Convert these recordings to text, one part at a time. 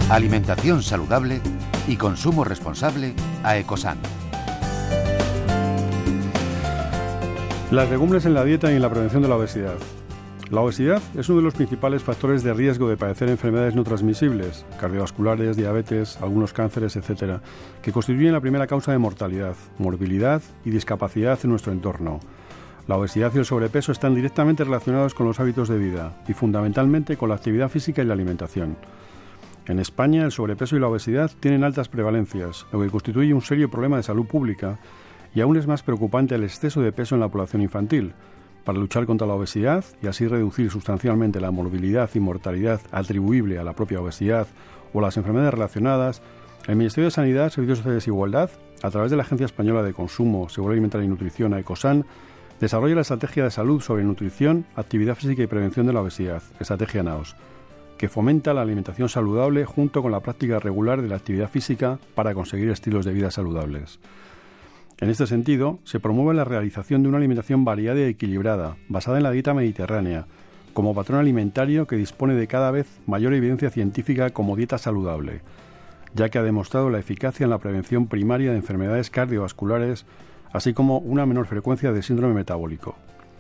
alimentación saludable y consumo responsable a Ecosan. Las legumbres en la dieta y en la prevención de la obesidad. La obesidad es uno de los principales factores de riesgo de padecer enfermedades no transmisibles, cardiovasculares, diabetes, algunos cánceres, etc., que constituyen la primera causa de mortalidad, morbilidad y discapacidad en nuestro entorno. La obesidad y el sobrepeso están directamente relacionados con los hábitos de vida y fundamentalmente con la actividad física y la alimentación. En España, el sobrepeso y la obesidad tienen altas prevalencias, lo que constituye un serio problema de salud pública, y aún es más preocupante el exceso de peso en la población infantil. Para luchar contra la obesidad y así reducir sustancialmente la morbilidad y mortalidad atribuible a la propia obesidad o a las enfermedades relacionadas, el Ministerio de Sanidad, Servicios Sociales e Igualdad, a través de la Agencia Española de Consumo, Seguridad Alimentaria y Nutrición, Ecosan, desarrolla la Estrategia de Salud sobre Nutrición, Actividad Física y Prevención de la Obesidad, Estrategia NAOS, que fomenta la alimentación saludable junto con la práctica regular de la actividad física para conseguir estilos de vida saludables. En este sentido, se promueve la realización de una alimentación variada y equilibrada, basada en la dieta mediterránea, como patrón alimentario que dispone de cada vez mayor evidencia científica como dieta saludable, ya que ha demostrado la eficacia en la prevención primaria de enfermedades cardiovasculares, así como una menor frecuencia de síndrome metabólico.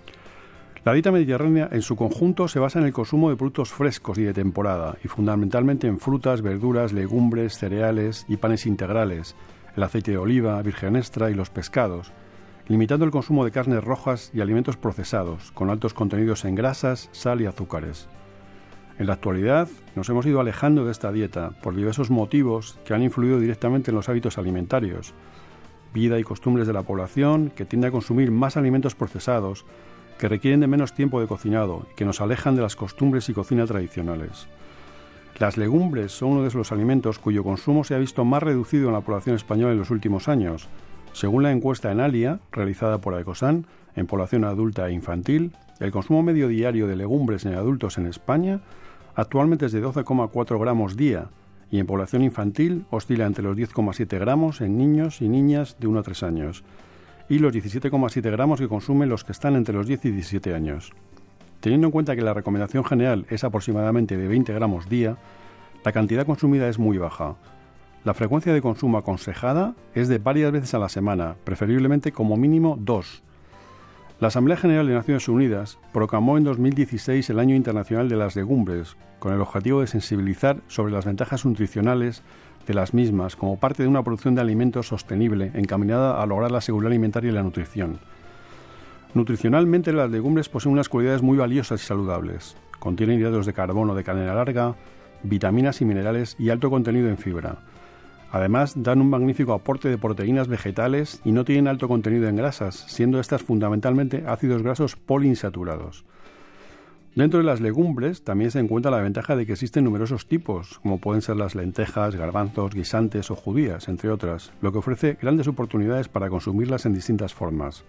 La dieta mediterránea en su conjunto se basa en el consumo de productos frescos y de temporada, y fundamentalmente en frutas, verduras, legumbres, cereales y panes integrales, el aceite de oliva, virgen extra y los pescados, limitando el consumo de carnes rojas y alimentos procesados, con altos contenidos en grasas, sal y azúcares. En la actualidad nos hemos ido alejando de esta dieta por diversos motivos que han influido directamente en los hábitos alimentarios, vida y costumbres de la población que tiende a consumir más alimentos procesados, que requieren de menos tiempo de cocinado y que nos alejan de las costumbres y cocina tradicionales. Las legumbres son uno de los alimentos cuyo consumo se ha visto más reducido en la población española en los últimos años. Según la encuesta Enalia, realizada por Ecosan, en población adulta e infantil, el consumo medio diario de legumbres en adultos en España actualmente es de 12,4 gramos día y en población infantil oscila entre los 10,7 gramos en niños y niñas de 1 a 3 años y los 17,7 gramos que consumen los que están entre los 10 y 17 años. Teniendo en cuenta que la recomendación general es aproximadamente de 20 gramos día, la cantidad consumida es muy baja. La frecuencia de consumo aconsejada es de varias veces a la semana, preferiblemente como mínimo 2. La Asamblea General de Naciones Unidas proclamó en 2016 el Año Internacional de las Legumbres, con el objetivo de sensibilizar sobre las ventajas nutricionales de las mismas como parte de una producción de alimentos sostenible encaminada a lograr la seguridad alimentaria y la nutrición. Nutricionalmente, las legumbres poseen unas cualidades muy valiosas y saludables. Contienen hidratos de carbono de cadena larga, vitaminas y minerales y alto contenido en fibra. Además, dan un magnífico aporte de proteínas vegetales y no tienen alto contenido en grasas, siendo estas fundamentalmente ácidos grasos poliinsaturados. Dentro de las legumbres también se encuentra la ventaja de que existen numerosos tipos, como pueden ser las lentejas, garbanzos, guisantes o judías, entre otras, lo que ofrece grandes oportunidades para consumirlas en distintas formas.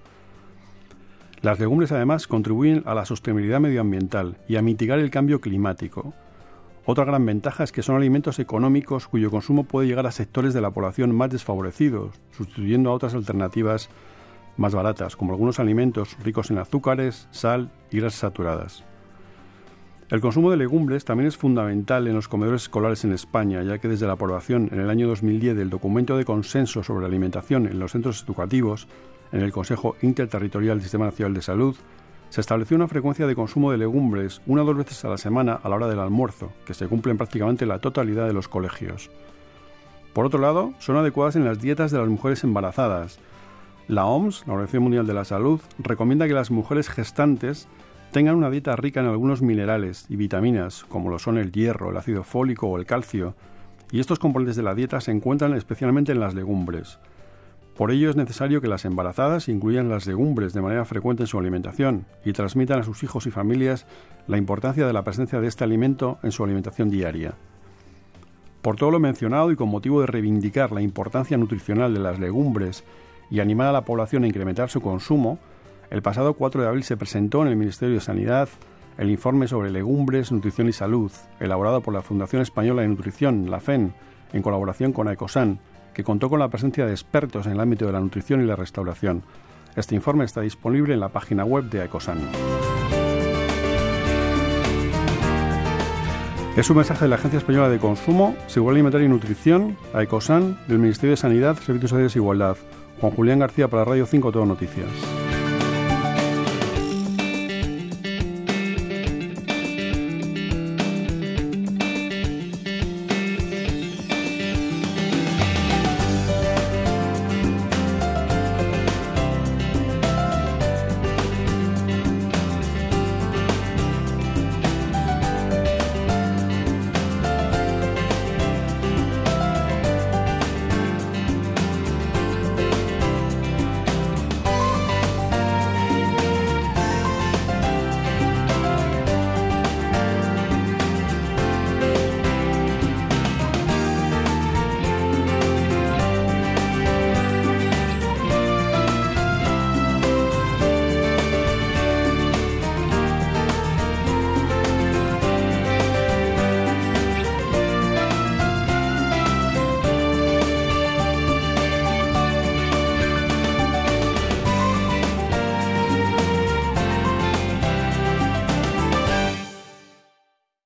Las legumbres además contribuyen a la sostenibilidad medioambiental y a mitigar el cambio climático. Otra gran ventaja es que son alimentos económicos cuyo consumo puede llegar a sectores de la población más desfavorecidos, sustituyendo a otras alternativas más baratas, como algunos alimentos ricos en azúcares, sal y grasas saturadas. El consumo de legumbres también es fundamental en los comedores escolares en España, ya que desde la aprobación en el año 2010 del documento de consenso sobre la alimentación en los centros educativos, en el Consejo Interterritorial del Sistema Nacional de Salud, se estableció una frecuencia de consumo de legumbres 1 o 2 veces a la semana a la hora del almuerzo, que se cumple en prácticamente la totalidad de los colegios. Por otro lado, son adecuadas en las dietas de las mujeres embarazadas. La OMS, la Organización Mundial de la Salud, recomienda que las mujeres gestantes tengan una dieta rica en algunos minerales y vitaminas, como lo son el hierro, el ácido fólico o el calcio, y estos componentes de la dieta se encuentran especialmente en las legumbres. Por ello es necesario que las embarazadas incluyan las legumbres de manera frecuente en su alimentación y transmitan a sus hijos y familias la importancia de la presencia de este alimento en su alimentación diaria. Por todo lo mencionado y con motivo de reivindicar la importancia nutricional de las legumbres y animar a la población a incrementar su consumo, el pasado 4 de abril se presentó en el Ministerio de Sanidad el informe sobre legumbres, nutrición y salud, elaborado por la Fundación Española de Nutrición, la FEN, en colaboración con Ecosan, que contó con la presencia de expertos en el ámbito de la nutrición y la restauración. Este informe está disponible en la página web de Ecosan. Es un mensaje de la Agencia Española de Consumo, Seguridad Alimentaria y Nutrición, a Ecosan, del Ministerio de Sanidad, Servicios Sociales e Igualdad. Juan Julián García para Radio 5 Todo Noticias.